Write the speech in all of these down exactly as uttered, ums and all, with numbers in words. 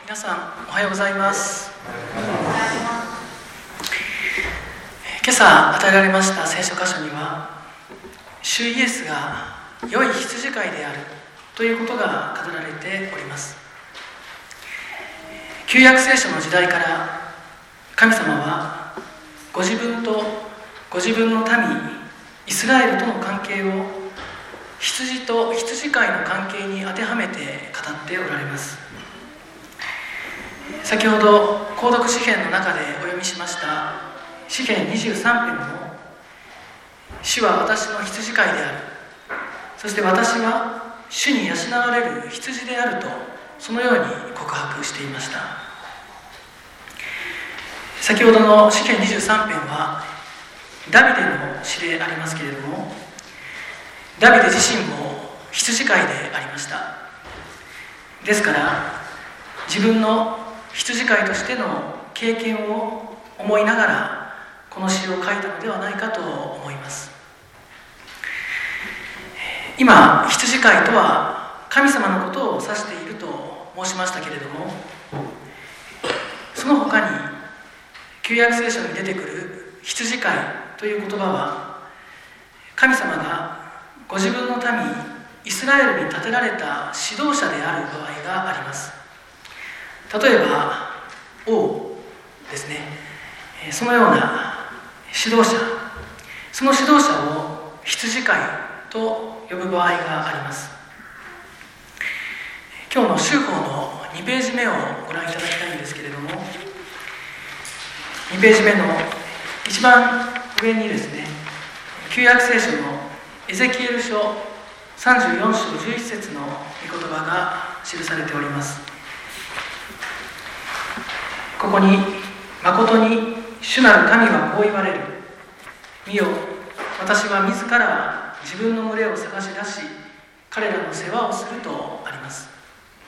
皆さんおはようございます。今朝与えられました聖書箇所には、主イエスが良い羊飼いであるということが語られております。旧約聖書の時代から神様はご自分とご自分の民イスラエルとの関係を羊と羊飼いの関係に当てはめて語っておられます。先ほど購読詩編の中でお読みしました詩編にじゅうさん編も、主は私の羊飼いである、そして私は主に養われる羊であると、そのように告白していました。先ほどの詩編にじゅうさん編はダビデの詩でありますけれども、ダビデ自身も羊飼いでありました。ですから自分の羊飼いとしての経験を思いながらこの詩を書いたのではないかと思います。今、羊飼いとは神様のことを指していると申しましたけれども、その他に旧約聖書に出てくる羊飼いという言葉は、神様がご自分の民イスラエルに立てられた指導者である場合があります。例えば王ですね、そのような指導者、その指導者を羊飼いと呼ぶ場合があります。今日の修法のにページ目をご覧いただきたいんですけれども、にページ目の一番上にですね、旧約聖書のエゼキエル書さんじゅうよん章じゅういち節の御言葉が記されております。ここに、誠に主なる神はこう言われる。見よ、私は自ら自分の群れを探し出し、彼らの世話をするとあります。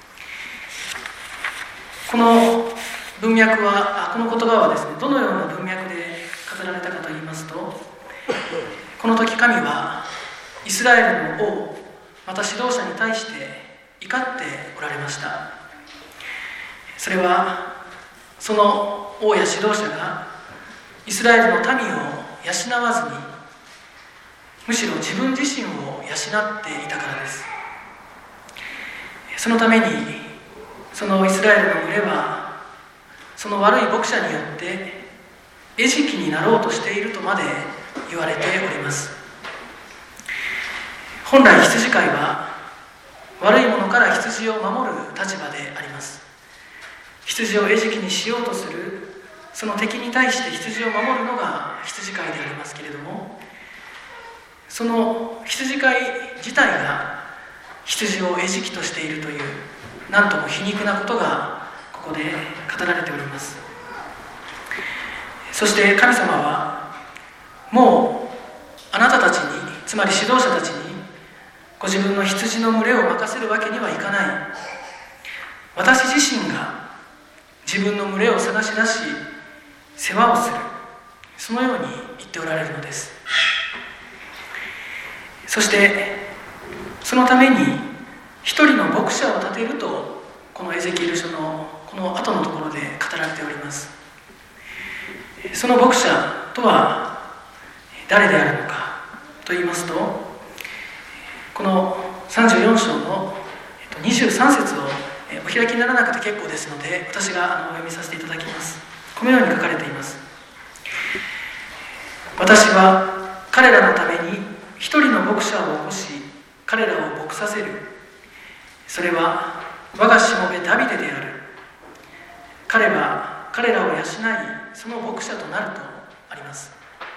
この文脈は、この言葉はですね、どのような文脈で語られたかといいますと、この時神はイスラエルの王、また指導者に対して怒っておられました。それはその王や指導者がイスラエルの民を養わずに、むしろ自分自身を養っていたからです。そのためにそのイスラエルの群れは、その悪い牧者によって餌食になろうとしているとまで言われております。本来羊飼いは悪いものから羊を守る立場であります。羊を餌食にしようとするその敵に対して羊を守るのが羊飼いでありますけれども、その羊飼い自体が羊を餌食としているという、なんとも皮肉なことがここで語られております。そして神様は、もうあなたたちに、つまり指導者たちにご自分の羊の群れを任せるわけにはいかない。私自身が自分の群れを探し出し世話をする、そのように言っておられるのです。そしてそのために一人の牧者を立てると、このエゼキエル書のこの後のところで語られております。その牧者とは誰であるのかと言いますと、このさんじゅうよん章のにじゅうさん節をお開きにならなくて結構ですので、私がお読みさせていただきます。このように書かれています。私は彼らのために一人の牧者を起こし、彼らを牧させる。それは我がしもべダビデである。彼は彼らを養い、その牧者となるとあります。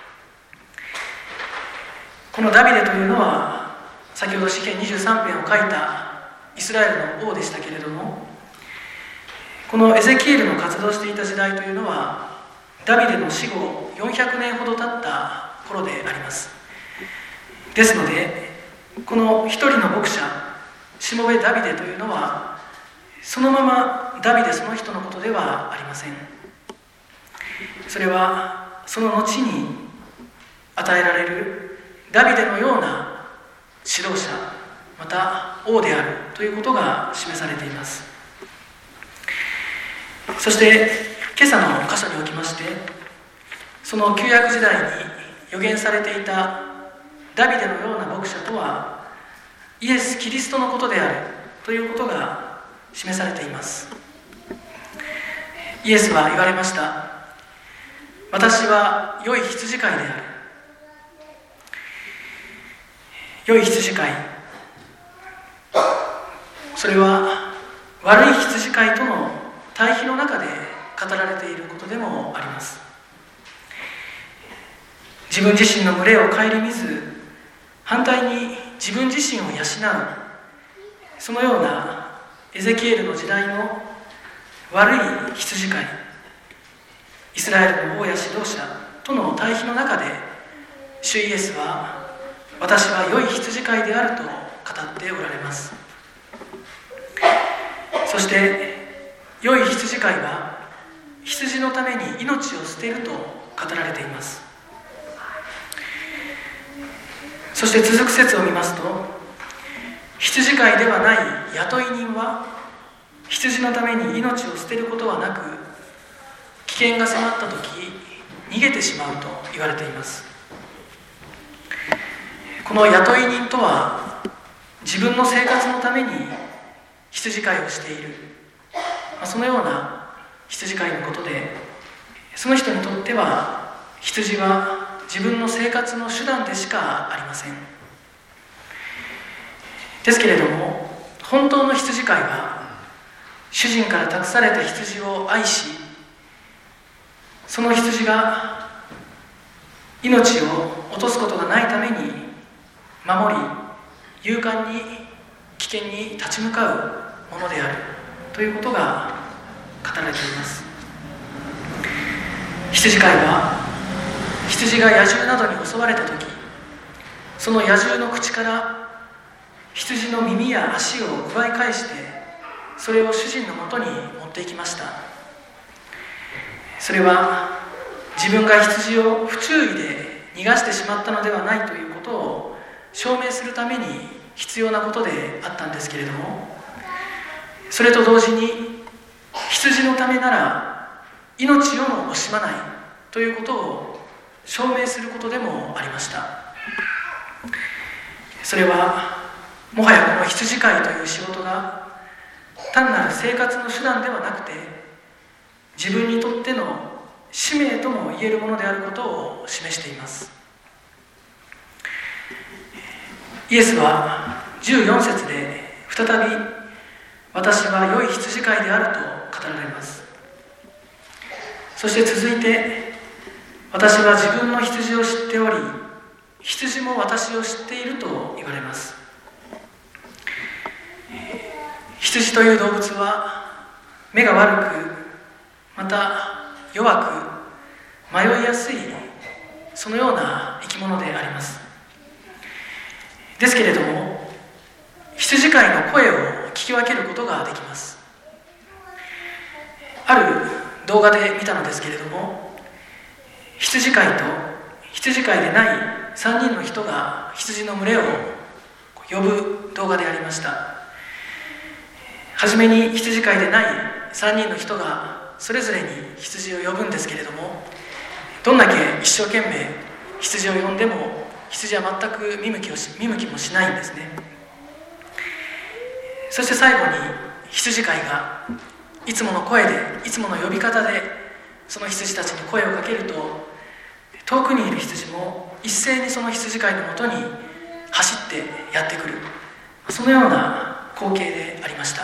このダビデというのは、先ほど詩編にじゅうさん編を書いたイスラエルの王でしたけれども、このエゼキエルの活動していた時代というのは、ダビデの死後よんひゃくねんほど経った頃であります。ですので、この一人の牧者、しもべダビデというのは、そのままダビデその人のことではありません。それはその後に与えられるダビデのような指導者、また王であるということが示されています。 そして今朝の箇所におきまして、その旧約時代に予言されていたダビデのような牧者とはイエス・キリストのことであるということが示されています。イエスは言われました。私は良い羊飼いである。良い羊飼い、それは悪い羊飼いとの対比の中で語られていることでもあります。自分自身の群れを顧みず、反対に自分自身を養う、そのようなエゼキエルの時代の悪い羊飼い、イスラエルの王や指導者との対比の中で、主イエスは私は良い羊飼いであると語っておられます。そして良い羊飼いは羊のために命を捨てると語られています。そして続く説を見ますと、羊飼いではない雇い人は羊のために命を捨てることはなく、危険が迫った時逃げてしまうと言われています。この雇い人とは自分の生活のために羊飼いをしている、そのような羊飼いのことで、その人にとっては羊は自分の生活の手段でしかありません。ですけれども、本当の羊飼いは主人から託された羊を愛し、その羊が命を落とすことがないために守り、勇敢に危険に立ち向かうものであるということが語られています。羊飼いは羊が野獣などに襲われたとき、その野獣の口から羊の耳や足を奪い返して、それを主人のもとに持っていきました。それは自分が羊を不注意で逃がしてしまったのではないということを証明するために必要なことであったんですけれども、それと同時に羊のためなら命をも惜しまないということを証明することでもありました。それはもはやこの羊飼いという仕事が単なる生活の手段ではなくて、自分にとっての使命とも言えるものであることを示しています。イエスはじゅうよん節で再び私は良い羊飼いであると語られます。そして続いて、私は自分の羊を知っており、羊も私を知っていると言われます。羊という動物は目が悪く、また弱く迷いやすい、そのような生き物であります。ですけれども、羊飼いの声を聞き分けることができます。ある動画で見たのですけれども、羊飼いと羊飼いでないさんにんの人が羊の群れを呼ぶ動画でありました。はじめに羊飼いでないさんにんの人がそれぞれに羊を呼ぶんですけれども、どんだけ一生懸命羊を呼んでも羊は全く見向きをし見向きもしないんですね。そして最後に羊飼いがいつもの声で、いつもの呼び方でその羊たちに声をかけると、遠くにいる羊も一斉にその羊飼いのもとに走ってやってくる、そのような光景でありました。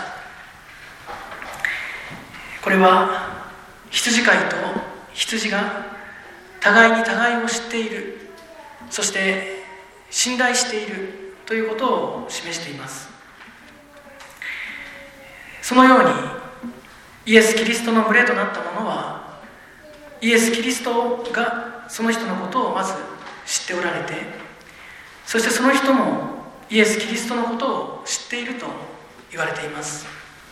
これは羊飼いと羊が互いに互いを知っている、そして信頼しているということを示しています。そのようにイエス・キリストの群れとなった者は、イエス・キリストがその人のことをまず知っておられて、そしてその人もイエス・キリストのことを知っていると言われています。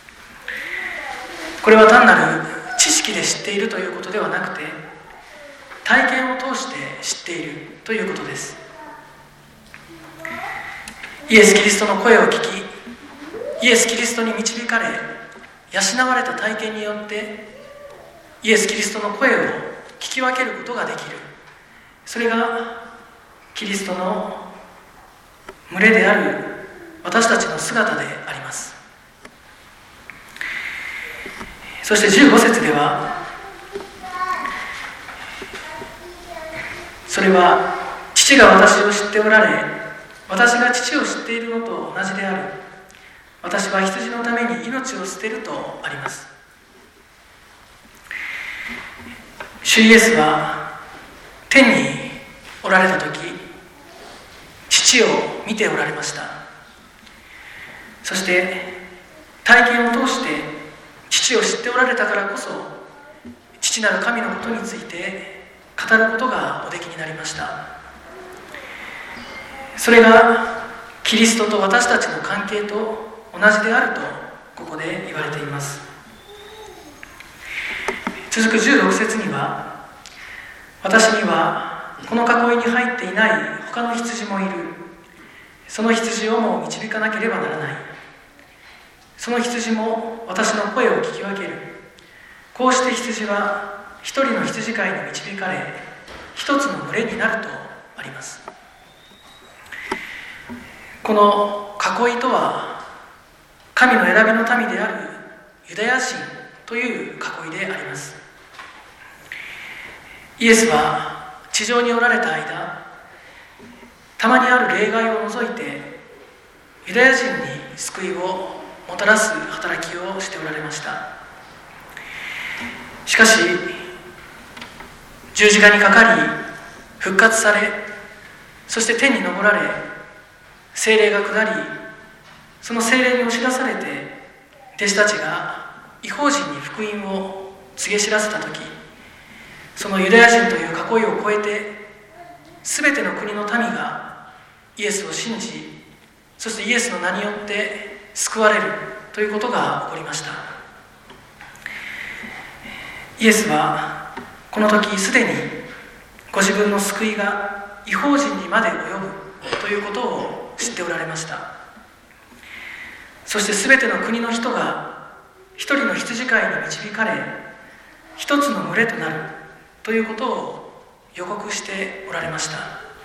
これは単なる知識で知っているということではなくて、体験を通して知っているということです。イエス・キリストの声を聞き、イエス・キリストに導かれ養われた体験によって、 イエス・キリストの声を聞き分けることができる。それがキリストの群れである私たちの姿であります。そしてじゅうご節では、それは父が私を知っておられ、私が父を知っているのと同じである。私は羊のために命を捨てるとあります。主イエスは天におられた時、父を見ておられました。そして体験を通して父を知っておられたからこそ、父なる神のことについて語ることがおできになりました。それがキリストと私たちの関係と同じであるとここで言われています。続くじゅうろく節には、私にはこの囲いに入っていない他の羊もいる。その羊をも導かなければならない。その羊も私の声を聞き分ける。こうして羊は一人の羊飼いに導かれ、一つの群れになるとあります。この囲いとは、神の選びの民であるユダヤ人という囲いであります。イエスは地上におられた間、たまにある例外を除いてユダヤ人に救いをもたらす働きをしておられました。しかし十字架にかかり復活され、そして天に昇られ、聖霊が下り、その聖霊に押し出されて弟子たちが異邦人に福音を告げ知らせたとき、そのユダヤ人という囲いを越えて全ての国の民がイエスを信じ、そしてイエスの名によって救われるということが起こりました。イエスはこの時すでにご自分の救いが異邦人にまで及ぶということを知っておられました。そしてすべての国の人が一人の羊飼いに導かれ、一つの群れとなるということを予告しておられました。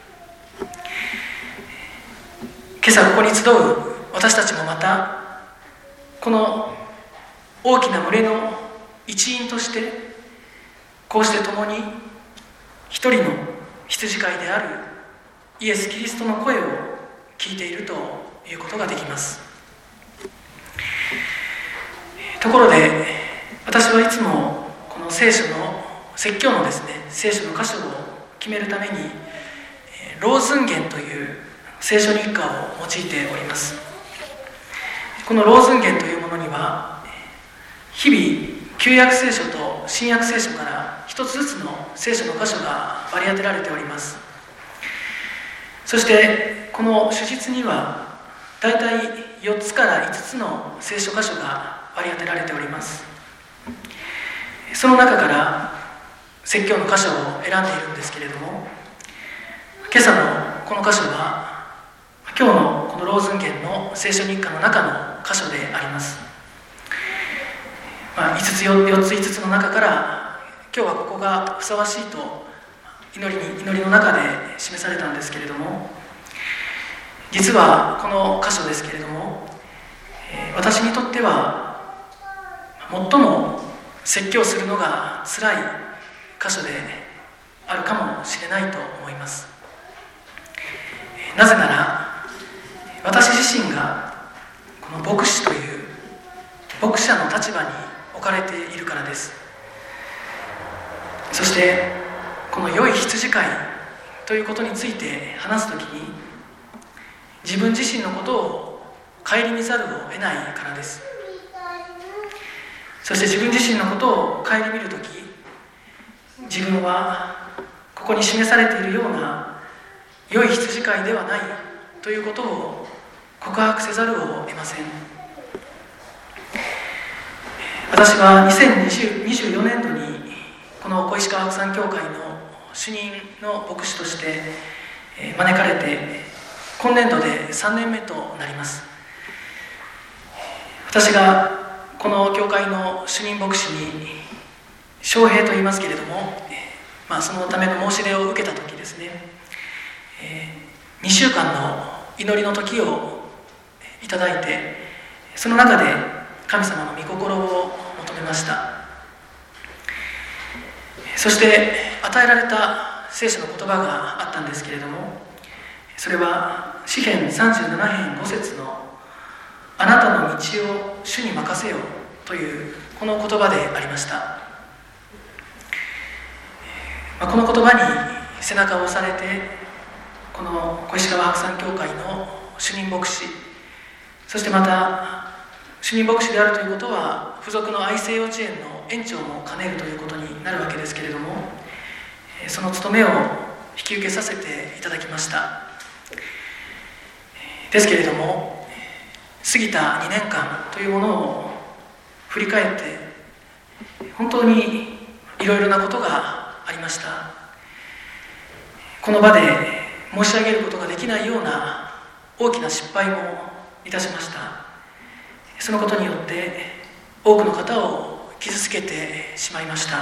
今朝ここに集う私たちもまた、この大きな群れの一員として、こうして共に一人の羊飼いであるイエス・キリストの声を聞いているということができます。ところで、私はいつもこの聖書の説教のですね、聖書の箇所を決めるためにローズンゲンという聖書日課を用いております。このローズンゲンというものには、日々旧約聖書と新約聖書から一つずつの聖書の箇所が割り当てられております。そしてこの主実にはだいたいよっつからいつつの聖書箇所が割り当てられております。その中から説教の箇所を選んでいるんですけれども、今朝のこの箇所は今日のこのローズンゲンの聖書日課の中の箇所であります。まあ、いつつよっついつつの中から今日はここがふさわしいと祈りに祈りの中で示されたんですけれども、実はこの箇所ですけれども、えー、私にとっては最も説教するのがつらい箇所であるかもしれないと思います。なぜなら私自身がこの牧師という牧者の立場に置かれているからです。そしてこの良い羊飼いということについて話すときに、自分自身のことを顧みざるを得ないからです。そして自分自身のことを顧みるとき、自分はここに示されているような良い羊飼いではないということを告白せざるを得ません。私はにせんにじゅうよねんどにこの小石川白山教会の主任の牧師として招かれて、今年度でさんねんめとなります。私がこの教会の主任牧師に招聘と言いますけれども、まあ、そのための申し出を受けた時ですね、えー、にしゅうかんの祈りの時をいただいて、その中で神様の御心を求めました。そして与えられた聖書の言葉があったんですけれども、それは詩編さんじゅうなな編ご節のあなたの道を主に任せよというこの言葉でありました。この言葉に背中を押されて、この小石川白山教会の主任牧師、そしてまた主任牧師であるということは付属の愛生幼稚園の園長も兼ねるということになるわけですけれども、その務めを引き受けさせていただきました。ですけれども、過ぎたにねんかんというものを振り返って、本当にいろいろなことがありました。この場で申し上げることができないような大きな失敗もいたしました。そのことによって多くの方を傷つけてしまいました。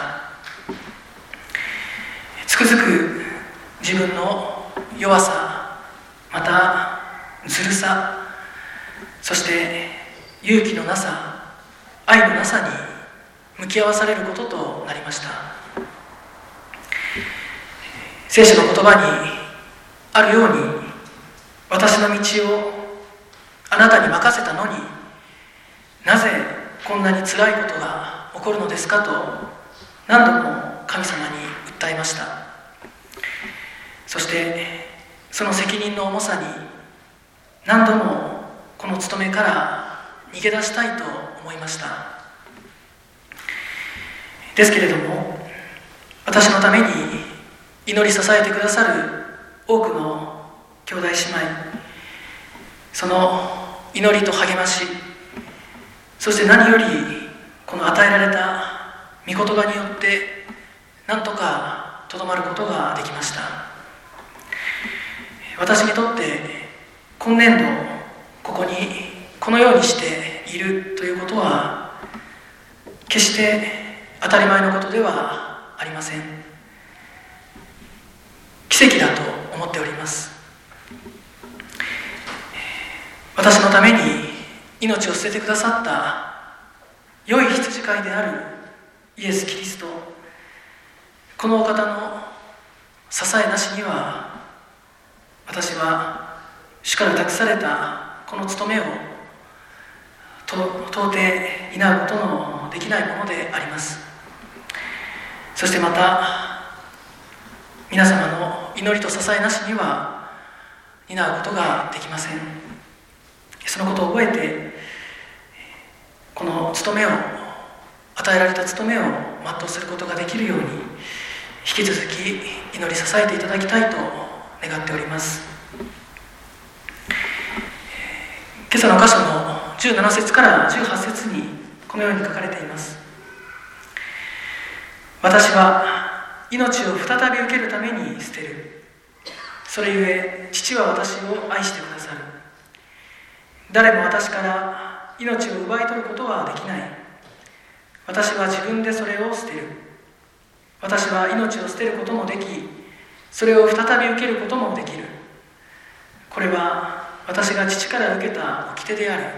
つくづく自分の弱さ、またずるさ、そして勇気のなさ、愛のなさに向き合わされることとなりました。聖書の言葉にあるように、私の道をあなたに任せたのに、なぜこんなに辛いことが起こるのですかと何度も神様に訴えました。そしてその責任の重さに何度もこの務めから逃げ出したいと思いました。ですけれども、私のために祈り支えてくださる多くの兄弟姉妹、その祈りと励まし、そして何よりこの与えられた御言葉によって何とかとどまることができました。私にとって今年度ここにこのようにしているということは決して当たり前のことではありません。奇跡だと思っております。私のために命を捨ててくださった良い羊飼いであるイエス・キリスト、このお方の支えなしには、私は主から託されたこの務めを到底担うことのできないものであります。そしてまた皆様の祈りと支えなしには担うことができません。そのことを覚えて、この務めを、与えられた務めを全うすることができるように、引き続き祈り支えていただきたいと願っております。今朝の箇所のじゅうなな節からじゅうはち節にこのように書かれています。私は命を再び受けるために捨てる。それゆえ父は私を愛してくださる。誰も私から命を奪い取ることはできない。私は自分でそれを捨てる。私は命を捨てることもでき、それを再び受けることもできる。これは私が父から受けた掟である。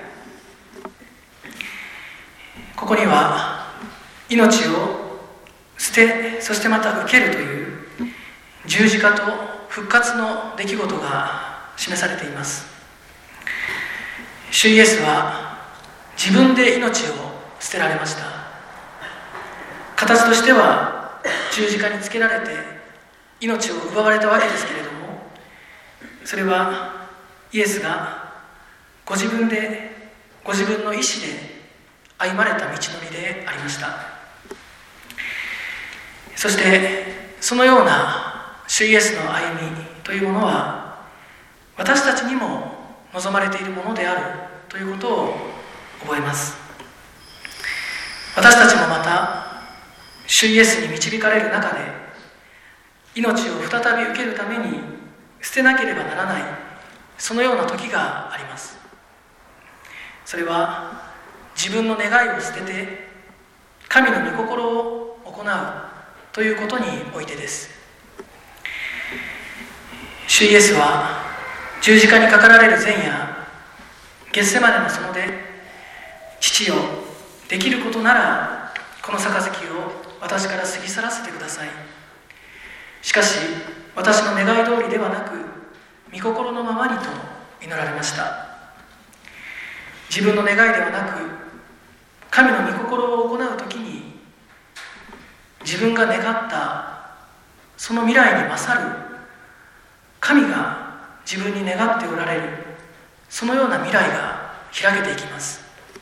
ここには命を捨て、そしてまた受けるという十字架と復活の出来事が示されています。主イエスは自分で命を捨てられました。形としては十字架につけられて命を奪われたわけですけれども、それはイエスがご自分でご自分の意志で歩まれた道のりでありました。そしてそのような主イエスの歩みというものは私たちにも望まれているものであるということを覚えます。私たちもまた主イエスに導かれる中で命を再び受けるために捨てなければならない、そのような時があります。それは自分の願いを捨てて神の御心を行うということにおいてです。主イエスは十字架にかかられる前夜、ゲッセマネの園で、父よ、できることならこの杯を私から過ぎ去らせてください。しかし私の願い通りではなく、御心のままにと祈られました。自分の願いではなく、神の御心を行うときに、自分が願ったその未来に勝る神が自分に願っておられる、そのような未来が開けていきます。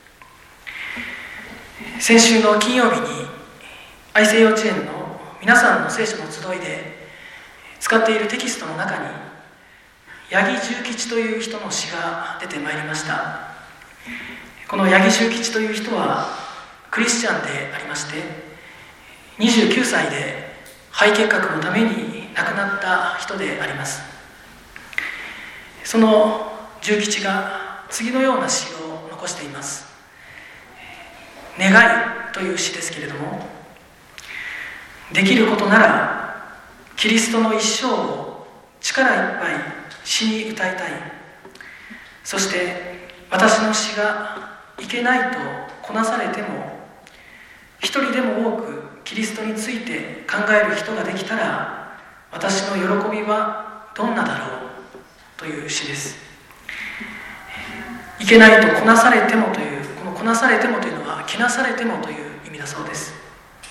先週の金曜日に愛生幼稚園の皆さんの聖書の集いで使っているテキストの中に、八木重吉という人の詩が出てまいりました。この八木重吉という人はクリスチャンでありまして、にじゅうきゅうさいで肺結核のために亡くなった人であります。その重吉が次のような詩を残しています。願いという詩ですけれども、できることならキリストの一生を力いっぱい詩に歌いたい。そして私の詩がいけないとこなされても、一人でも多くキリストについて考える人ができたら、私の喜びはどんなだろうという詩です。いけないとこなされてもという、このこなされてもというのは着なされてもという意味だそうです。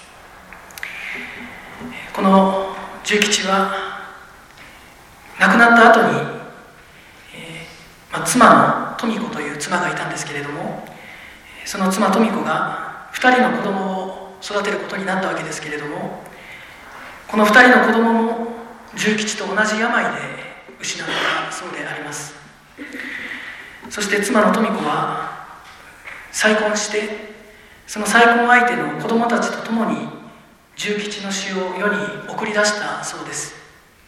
この重吉は亡くなった後に、えーまあ、妻の富子という妻がいたんですけれども、その妻富子がふたりの子供を育てることになったわけですけれども、このふたりの子供も重吉と同じ病で失ったそうであります。そして妻の富子は再婚して、その再婚相手の子供たちと共に重吉の詩を世に送り出したそうです。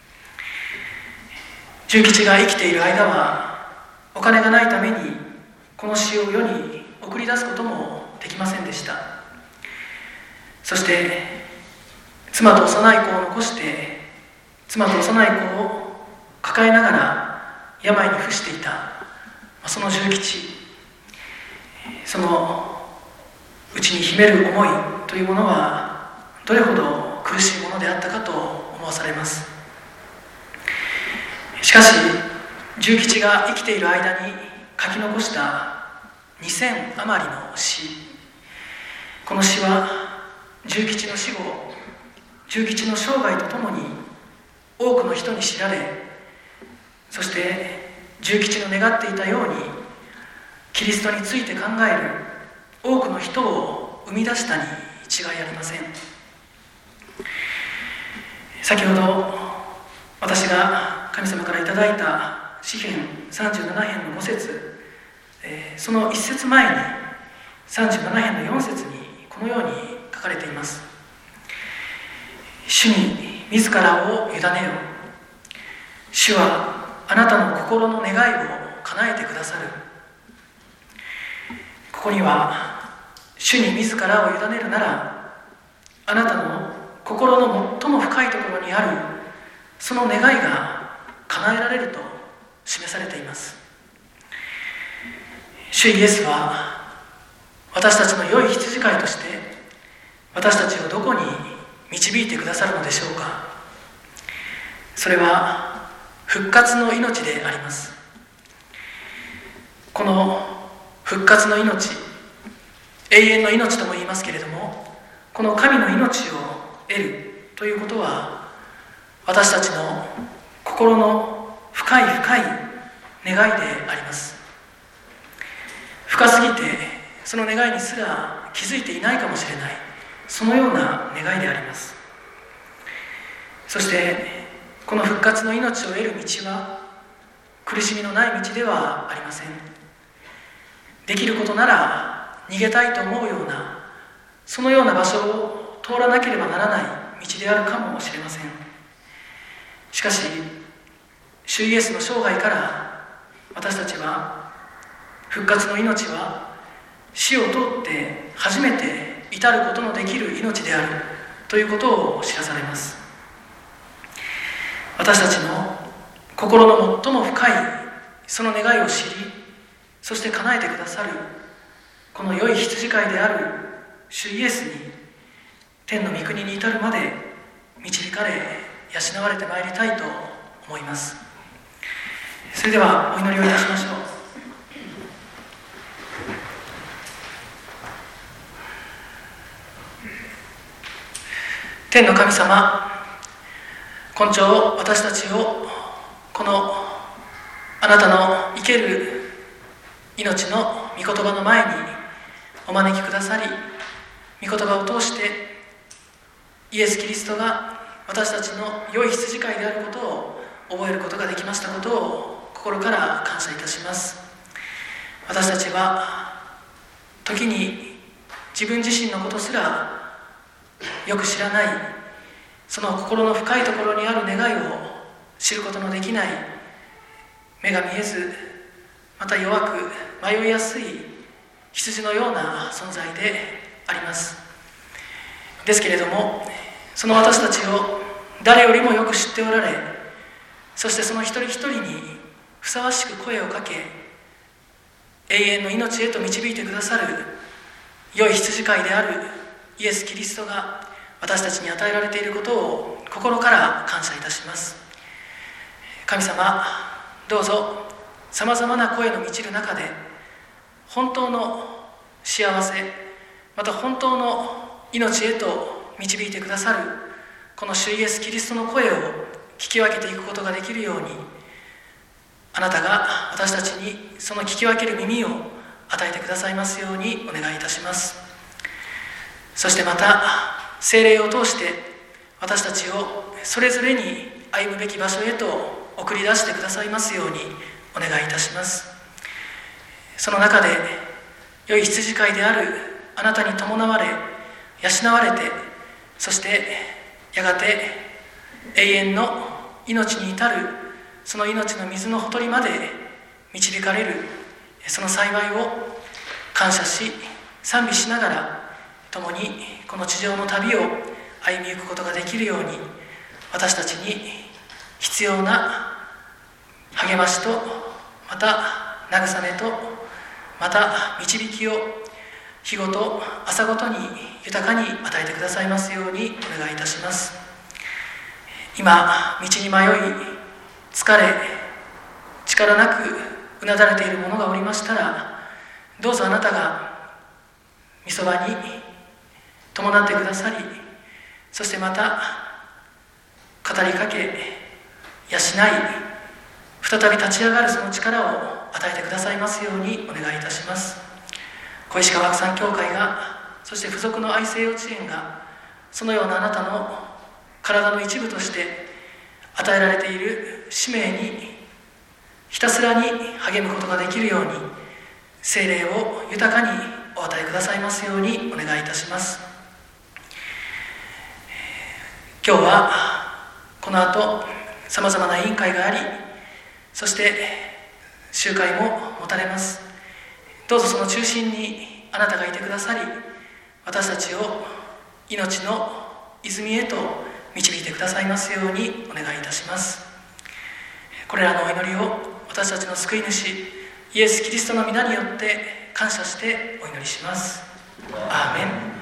重吉が生きている間はお金がないためにこの詩を世に送り出すこともできませんでした。そして妻と幼い子を残して、妻と幼い子を抱えながら病に伏していたその重吉、その内に秘める思いというものはどれほど苦しいものであったかと思わされます。しかし重吉が生きている間に書き残したにせん余りの詩、この詩は重吉の死後、重吉の生涯とともに多くの人に知られ、そして重吉の願っていたようにキリストについて考える多くの人を生み出したに違いありません。先ほど私が神様からいただいた詩編さんじゅうなな編のご節、えー、その一節前にさんじゅうなな編のよん節にこのように書かれています。主に自らを委ねよ。主はあなたの心の願いを叶えてくださる。ここには主に自らを委ねるなら、あなたの心の最も深いところにあるその願いが叶えられると示されています。主イエスは私たちの良い羊飼いとして私たちをどこに導いてくださるのでしょうか。それは復活の命であります。この復活の命、永遠の命とも言いますけれども、この神の命を得るということは、私たちの心の深い深い願いであります。深すぎてその願いにすら気づいていないかもしれない、そのような願いであります。そしてこの復活の命を得る道は苦しみのない道ではありません。できることなら逃げたいと思うような、そのような場所を通らなければならない道であるかもしれません。しかし主イエスの生涯から私たちは、復活の命は死を通って初めて至ることのできる命であるということを知らされます。私たちの心の最も深いその願いを知り、そして叶えてくださるこの良い羊飼いである主イエスに天の御国に至るまで導かれ養われてまいりたいと思います。それではお祈りをいたしましょう。天の神様、今朝私たちをこのあなたの生ける命の御言葉の前にお招きくださり、御言葉を通してイエス・キリストが私たちの良い羊飼いであることを覚えることができましたことを心から感謝いたします。私たちは時に自分自身のことすらよく知らない、その心の深いところにある願いを知ることのできない、目が見えずまた弱く迷いやすい羊のような存在であります。ですけれども、その私たちを誰よりもよく知っておられ、そしてその一人一人にふさわしく声をかけ、永遠の命へと導いてくださる良い羊飼いであるイエス・キリストが私たちに与えられていることを心から感謝いたします。神様、どうぞさまざまな声の満ちる中で本当の幸せ、また本当の命へと導いてくださるこの主イエス・キリストの声を聞き分けていくことができるように、あなたが私たちにその聞き分ける耳を与えてくださいますようにお願いいたします。そしてまた聖霊を通して私たちをそれぞれに歩むべき場所へと送り出してくださいますようにお願いいたします。その中で良い羊飼いであるあなたに伴われ養われて、そしてやがて永遠の命に至るその命の水のほとりまで導かれるその幸いを感謝し賛美しながら共にこの地上の旅を歩みゆくことができるように、私たちに必要な励ましとまた慰めとまた導きを日ごと朝ごとに豊かに与えてくださいますようにお願いいたします。今道に迷い疲れ力なくうなだれている者がおりましたら、どうぞあなたが御そばに伴ってくださり、そしてまた語りかけ養い再び立ち上がるその力を与えてくださいますようにお願いいたします。小石川白山教会が、そして付属の愛生幼稚園がそのようなあなたの体の一部として与えられている使命にひたすらに励むことができるように、聖霊を豊かにお与えくださいますようにお願いいたします。今日はこの後さまざまな委員会があり、そして集会も持たれます。どうぞその中心にあなたがいてくださり、私たちを命の泉へと導いてくださいますようにお願いいたします。これらのお祈りを私たちの救い主イエス・キリストの皆によって感謝してお祈りします。アーメン。